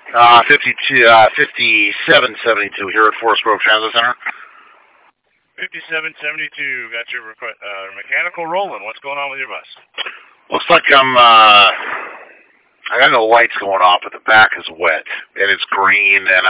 5772 here at Forest Grove Transit Center. 5772, got your mechanical rolling. What's going on with your bus? Looks like I got no lights going off, but the back is wet, and it's green, and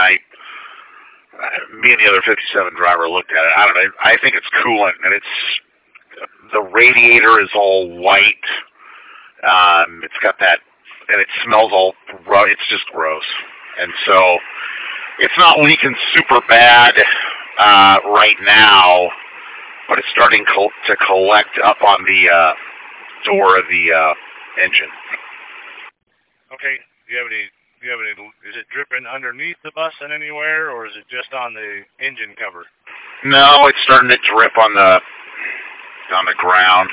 me and the other 57 driver looked at it. I don't know, I think it's coolant, and the radiator is all white. It's got that, and it smells all, it's just gross. And so, it's not leaking super bad right now, but it's starting to collect up on the door of the engine. Okay. Do you have any? Is it dripping underneath the bus in anywhere, or is it just on the engine cover? No, it's starting to drip on the ground.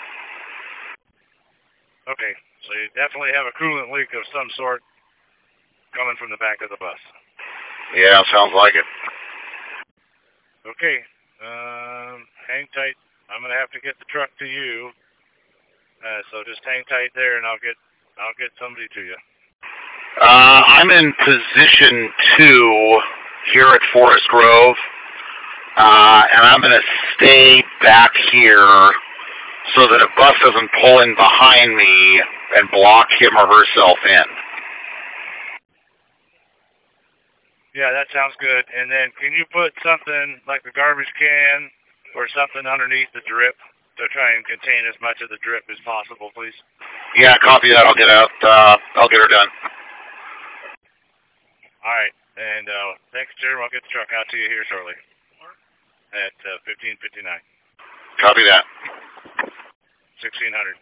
Okay, so you definitely have a coolant leak of some sort coming from the back of the bus. Yeah, sounds like it. Okay, hang tight. I'm gonna have to get the truck to you, so just hang tight there, and I'll get somebody to you. I'm in position 2 here at Forest Grove, and I'm going to stay back here so that a bus doesn't pull in behind me and block him or herself in. Yeah, that sounds good. And then can you put something like a garbage can or something underneath the drip to try and contain as much of the drip as possible, please? Yeah, copy that. I'll get her done. All right. And thanks, Jeremy. I'll get the truck out to you here shortly at 15:59. Copy that. 1600.